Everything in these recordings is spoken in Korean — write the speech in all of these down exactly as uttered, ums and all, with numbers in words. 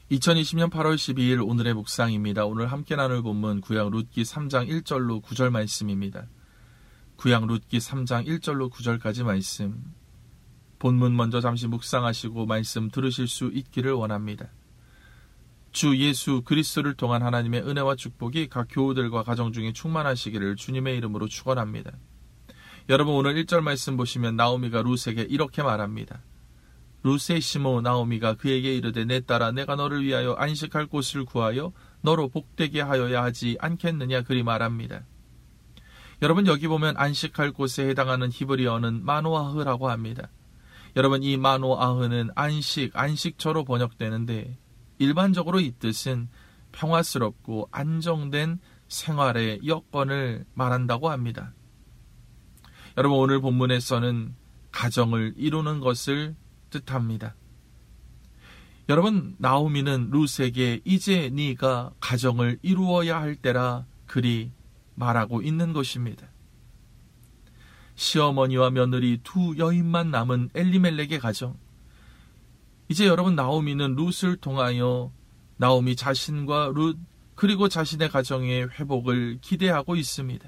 이천이십 년 팔월 십이일 오늘의 묵상입니다. 오늘 함께 나눌 본문 구약 룻기 삼 장 일 절로 구 절 말씀입니다. 구약 룻기 삼 장 일 절로 구 절까지 말씀. 본문 먼저 잠시 묵상하시고 말씀 들으실 수 있기를 원합니다. 주 예수 그리스도를 통한 하나님의 은혜와 축복이 각 교우들과 가정 중에 충만하시기를 주님의 이름으로 축원합니다. 여러분, 오늘 일 절 말씀 보시면 나오미가 룻에게 이렇게 말합니다. 룻의 시모 나오미가 그에게 이르되 내 딸아 내가 너를 위하여 안식할 곳을 구하여 너로 복되게 하여야 하지 않겠느냐 그리 말합니다. 여러분, 여기 보면 안식할 곳에 해당하는 히브리어는 마노아흐라고 합니다. 여러분, 이 마노아흐는 안식, 안식처로 번역되는데 일반적으로 이 뜻은 평화스럽고 안정된 생활의 여건을 말한다고 합니다. 여러분, 오늘 본문에서는 가정을 이루는 것을 뜻합니다. 여러분, 나오미는 룻에게 이제 네가 가정을 이루어야 할 때라 그리 말하고 있는 것입니다. 시어머니와 며느리 두 여인만 남은 엘리멜렉의 가정. 이제 여러분, 나오미는 룻을 통하여 나오미 자신과 룻 그리고 자신의 가정의 회복을 기대하고 있습니다.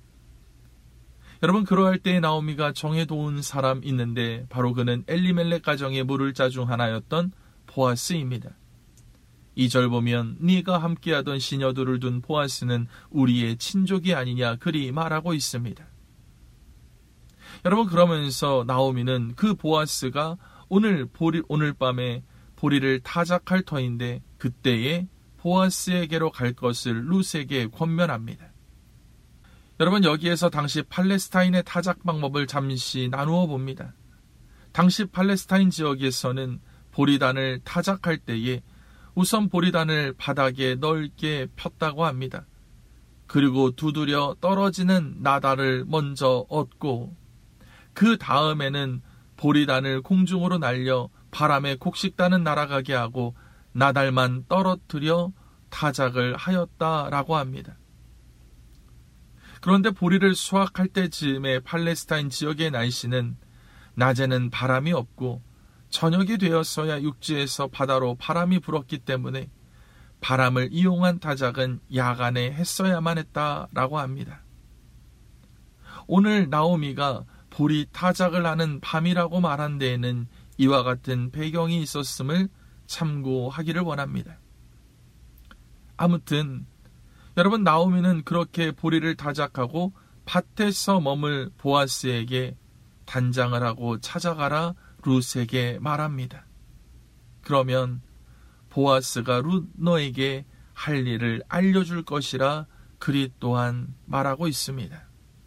여러분, 그러할 때에 나오미가 정해놓은 사람 있는데 바로 그는 엘리멜렉 가정의 물을 자 중 하나였던 보아스입니다. 이 절 보면 네가 함께하던 시녀들을 둔 보아스는 우리의 친족이 아니냐 그리 말하고 있습니다. 여러분, 그러면서 나오미는 그 보아스가 오늘 보리, 오늘 밤에 보리를 타작할 터인데 그때에 보아스에게로 갈 것을 룻에게 권면합니다. 여러분, 여기에서 당시 팔레스타인의 타작 방법을 잠시 나누어 봅니다. 당시 팔레스타인 지역에서는 보리단을 타작할 때에 우선 보리단을 바닥에 넓게 폈다고 합니다. 그리고 두드려 떨어지는 나달을 먼저 얻고 그 다음에는 보리단을 공중으로 날려 바람에 곡식단은 날아가게 하고 나달만 떨어뜨려 타작을 하였다라고 합니다. 그런데 보리를 수확할 때쯤에 팔레스타인 지역의 날씨는 낮에는 바람이 없고 저녁이 되었어야 육지에서 바다로 바람이 불었기 때문에 바람을 이용한 타작은 야간에 했어야만 했다라고 합니다. 오늘 나오미가 보리 타작을 하는 밤이라고 말한 데에는 이와 같은 배경이 있었음을 참고하기를 원합니다. 아무튼 여러분, 나오미는 그렇게 보리를 타작하고 밭에서 머물 보아스에게 단장을 하고 찾아가라 룻에게 말합니다. 그러면 보아스가 룻 너에게 할 일을 알려줄 것이라 그리 또한 말하고 있습니다.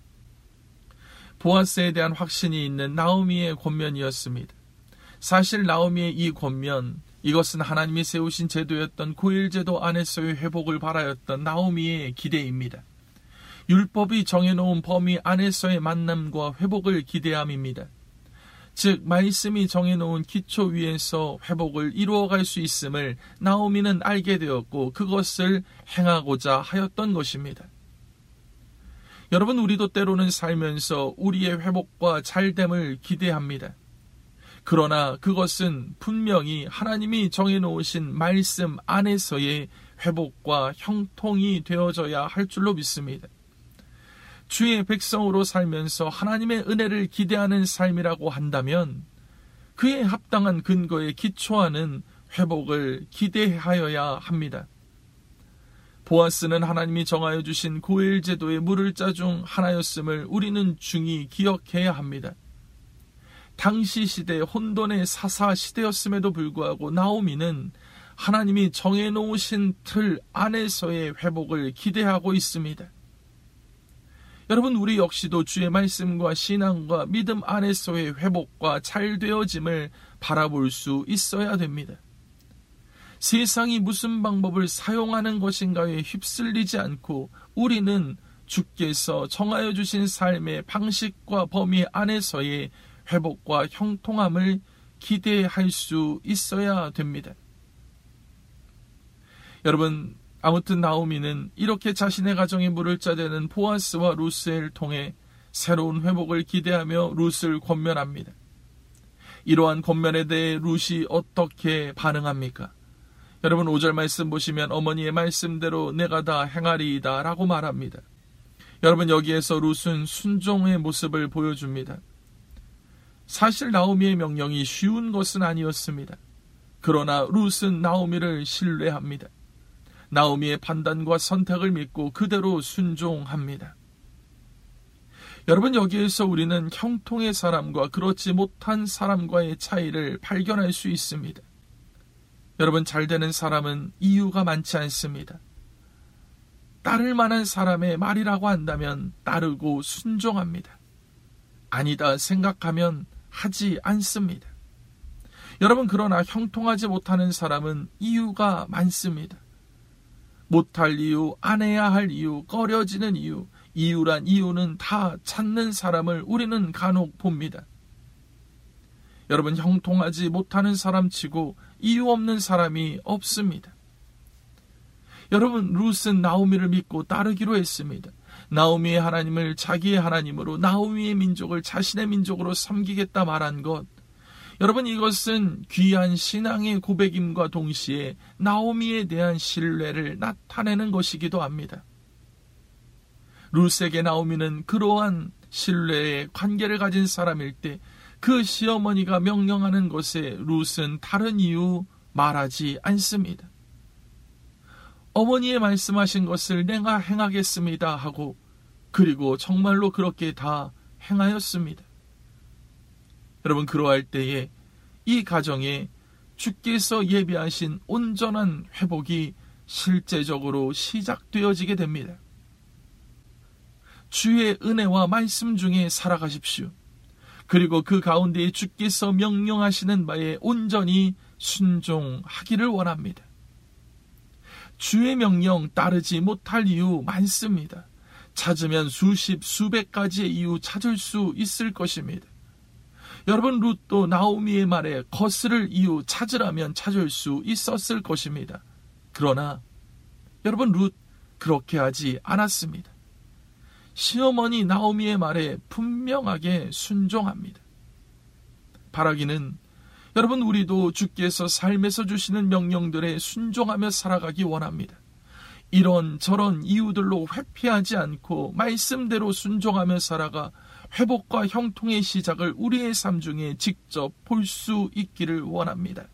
보아스에 대한 확신이 있는 나오미의 권면이었습니다. 사실 나오미의 이 권면, 이것은 하나님이 세우신 제도였던 고일제도 안에서의 회복을 바라였던 나오미의 기대입니다. 율법이 정해놓은 범위 안에서의 만남과 회복을 기대함입니다. 즉, 말씀이 정해놓은 기초 위에서 회복을 이루어갈 수 있음을 나오미는 알게 되었고 그것을 행하고자 하였던 것입니다. 여러분, 우리도 때로는 살면서 우리의 회복과 잘됨을 기대합니다. 그러나 그것은 분명히 하나님이 정해놓으신 말씀 안에서의 회복과 형통이 되어져야 할 줄로 믿습니다. 주의 백성으로 살면서 하나님의 은혜를 기대하는 삶이라고 한다면 그에 합당한 근거에 기초하는 회복을 기대하여야 합니다. 보아스는 하나님이 정하여 주신 고일 제도의 물을 자 중 하나였음을 우리는 중히 기억해야 합니다. 당시 시대 혼돈의 사사 시대였음에도 불구하고 나오미는 하나님이 정해놓으신 틀 안에서의 회복을 기대하고 있습니다. 여러분, 우리 역시도 주의 말씀과 신앙과 믿음 안에서의 회복과 잘되어짐을 바라볼 수 있어야 됩니다. 세상이 무슨 방법을 사용하는 것인가에 휩쓸리지 않고 우리는 주께서 정하여 주신 삶의 방식과 범위 안에서의 회복과 형통함을 기대할 수 있어야 됩니다. 여러분, 아무튼 나오미는 이렇게 자신의 가정의 물을 짜대는 보아스와 룻을 통해 새로운 회복을 기대하며 룻을 권면합니다. 이러한 권면에 대해 룻이 어떻게 반응합니까? 여러분 오 절 말씀 보시면 어머니의 말씀대로 내가 다 행하리이다 라고 말합니다. 여러분 여기에서 룻은 순종의 모습을 보여줍니다. 사실 나오미의 명령이 쉬운 것은 아니었습니다. 그러나 룻은 나오미를 신뢰합니다. 나오미의 판단과 선택을 믿고 그대로 순종합니다. 여러분 여기에서 우리는 형통의 사람과 그렇지 못한 사람과의 차이를 발견할 수 있습니다. 여러분 잘되는 사람은 이유가 많지 않습니다. 따를 만한 사람의 말이라고 한다면 따르고 순종합니다. 아니다 생각하면 하지 않습니다. 여러분 그러나 형통하지 못하는 사람은 이유가 많습니다. 못할 이유, 안 해야 할 이유, 꺼려지는 이유, 이유란 이유는 다 찾는 사람을 우리는 간혹 봅니다. 여러분 형통하지 못하는 사람치고 이유 없는 사람이 없습니다. 여러분 룻은 나오미를 믿고 따르기로 했습니다. 나오미의 하나님을 자기의 하나님으로 나오미의 민족을 자신의 민족으로 섬기겠다 말한 것, 여러분 이것은 귀한 신앙의 고백임과 동시에 나오미에 대한 신뢰를 나타내는 것이기도 합니다. 룻에게 나오미는 그러한 신뢰의 관계를 가진 사람일 때 그 시어머니가 명령하는 것에 룻은 다른 이유 말하지 않습니다. 어머니의 말씀하신 것을 내가 행하겠습니다 하고 그리고 정말로 그렇게 다 행하였습니다. 여러분 그러할 때에 이 가정에 주께서 예비하신 온전한 회복이 실제적으로 시작되어지게 됩니다. 주의 은혜와 말씀 중에 살아가십시오. 그리고 그 가운데에 주께서 명령하시는 바에 온전히 순종하기를 원합니다. 주의 명령 따르지 못할 이유 많습니다. 찾으면 수십, 수백 가지의 이유 찾을 수 있을 것입니다. 여러분 룻도 나오미의 말에 거스를 이유 찾으라면 찾을 수 있었을 것입니다. 그러나 여러분 룻 그렇게 하지 않았습니다. 시어머니 나오미의 말에 분명하게 순종합니다. 바라기는 여러분 우리도 주께서 삶에서 주시는 명령들에 순종하며 살아가기 원합니다. 이런 저런 이유들로 회피하지 않고 말씀대로 순종하며 살아가 회복과 형통의 시작을 우리의 삶 중에 직접 볼 수 있기를 원합니다.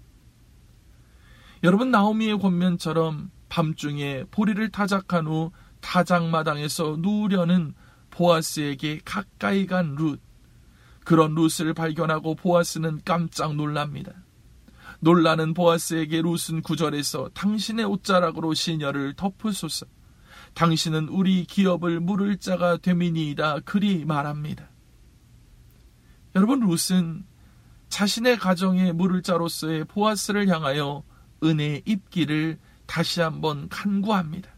여러분 나오미의 권면처럼 밤중에 보리를 타작한 후 타작마당에서 누우려는 보아스에게 가까이 간 룻. 그런 룻을 발견하고 보아스는 깜짝 놀랍니다. 놀라는 보아스에게 룻은 구 절에서 당신의 옷자락으로 시녀를 덮으소서. 당신은 우리 기업을 물을 자가 됨이니이다. 그리 말합니다. 여러분 룻은 자신의 가정의 물을 자로서의 보아스를 향하여 은혜 입기를 다시 한번 간구합니다.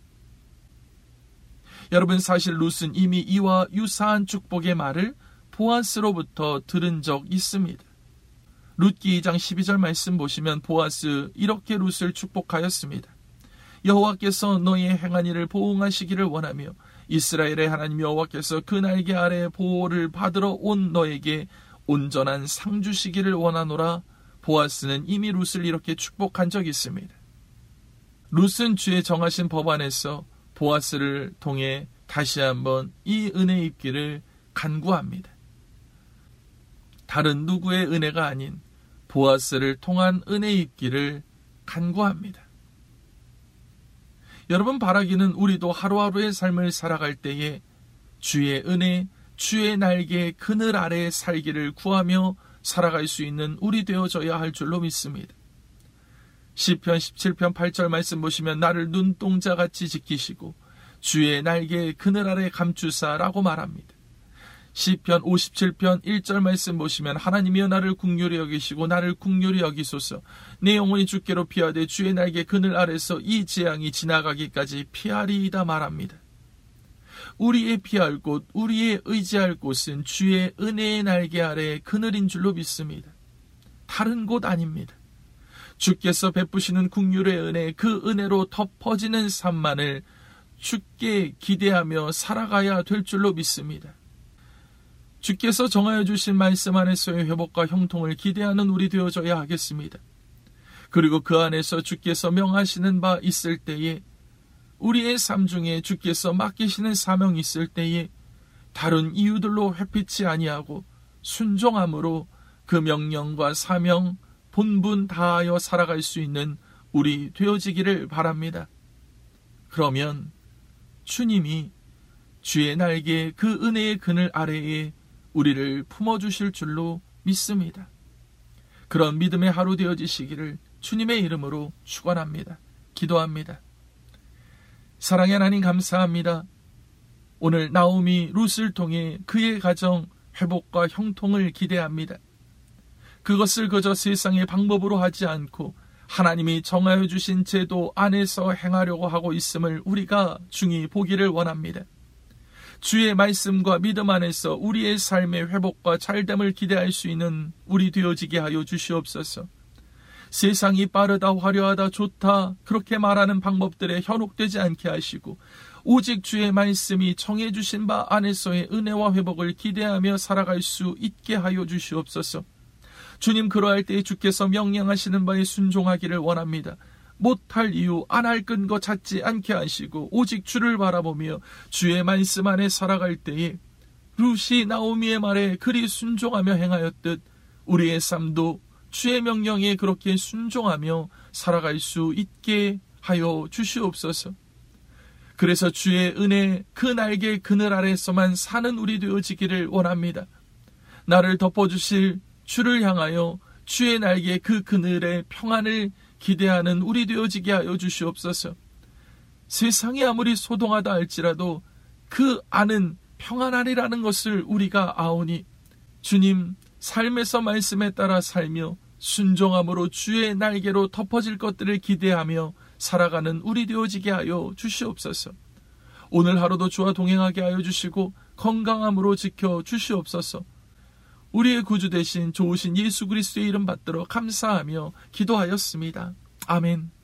여러분 사실 룻은 이미 이와 유사한 축복의 말을 보아스로부터 들은 적 있습니다. 룻기 이 장 십이 절 말씀 보시면 보아스 이렇게 룻을 축복하였습니다. 여호와께서 너의 행한 일을 보응하시기를 원하며 이스라엘의 하나님 여호와께서 그 날개 아래 보호를 받으러 온 너에게 온전한 상 주시기를 원하노라. 보아스는 이미 룻을 이렇게 축복한 적이 있습니다. 룻은 주의 정하신 법 안에서 보아스를 통해 다시 한번 이 은혜 입기를 간구합니다. 다른 누구의 은혜가 아닌 보아스를 통한 은혜 입기를 간구합니다. 여러분 바라기는 우리도 하루하루의 삶을 살아갈 때에 주의 은혜, 주의 날개 그늘 아래 살기를 구하며 살아갈 수 있는 우리 되어져야 할 줄로 믿습니다. 시편 십칠 편 팔 절 말씀 보시면 나를 눈동자같이 지키시고 주의 날개 그늘 아래 감추사라고 말합니다. 시편 오십칠 편 일 절 말씀 보시면 하나님이여 나를 긍휼히 여기시고 나를 긍휼히 여기소서. 내 영혼이 주께로 피하되 주의 날개 그늘 아래서 이 재앙이 지나가기까지 피하리이다 말합니다. 우리의 피할 곳, 우리의 의지할 곳은 주의 은혜의 날개 아래 그늘인 줄로 믿습니다. 다른 곳 아닙니다. 주께서 베푸시는 긍휼의 은혜, 그 은혜로 덮어지는 삶만을 주께 기대하며 살아가야 될 줄로 믿습니다. 주께서 정하여 주신 말씀 안에서의 회복과 형통을 기대하는 우리 되어져야 하겠습니다. 그리고 그 안에서 주께서 명하시는 바 있을 때에, 우리의 삶 중에 주께서 맡기시는 사명이 있을 때에 다른 이유들로 회피치 아니하고 순종함으로 그 명령과 사명, 본분 다하여 살아갈 수 있는 우리 되어지기를 바랍니다. 그러면 주님이 주의 날개 그 은혜의 그늘 아래에 우리를 품어주실 줄로 믿습니다. 그런 믿음의 하루 되어지시기를 주님의 이름으로 축원합니다. 기도합니다. 사랑의 하나님 감사합니다. 오늘 나오미 룻을 통해 그의 가정 회복과 형통을 기대합니다. 그것을 그저 세상의 방법으로 하지 않고 하나님이 정하여 주신 제도 안에서 행하려고 하고 있음을 우리가 중히 보기를 원합니다. 주의 말씀과 믿음 안에서 우리의 삶의 회복과 잘됨을 기대할 수 있는 우리 되어지게 하여 주시옵소서. 세상이 빠르다, 화려하다, 좋다 그렇게 말하는 방법들에 현혹되지 않게 하시고 오직 주의 말씀이 정해주신 바 안에서의 은혜와 회복을 기대하며 살아갈 수 있게 하여 주시옵소서. 주님, 그러할 때 주께서 명령하시는 바에 순종하기를 원합니다. 못할 이유, 안 할 근거 찾지 않게 하시고 오직 주를 바라보며 주의 말씀 안에 살아갈 때에 룻이 나오미의 말에 그리 순종하며 행하였듯 우리의 삶도 주의 명령에 그렇게 순종하며 살아갈 수 있게 하여 주시옵소서. 그래서 주의 은혜 그 날개 그늘 아래서만 사는 우리 되어지기를 원합니다. 나를 덮어주실 주를 향하여 주의 날개 그 그늘의 평안을 기대하는 우리 되어지게 하여 주시옵소서. 세상이 아무리 소동하다 할지라도 그 안은 평안하리라는 것을 우리가 아오니 주님, 삶에서 말씀에 따라 살며 순종함으로 주의 날개로 덮어질 것들을 기대하며 살아가는 우리 되어지게 하여 주시옵소서. 오늘 하루도 주와 동행하게 하여 주시고 건강함으로 지켜 주시옵소서. 우리의 구주 되신 좋으신 예수 그리스도의 이름 받들어 감사하며 기도하였습니다. 아멘.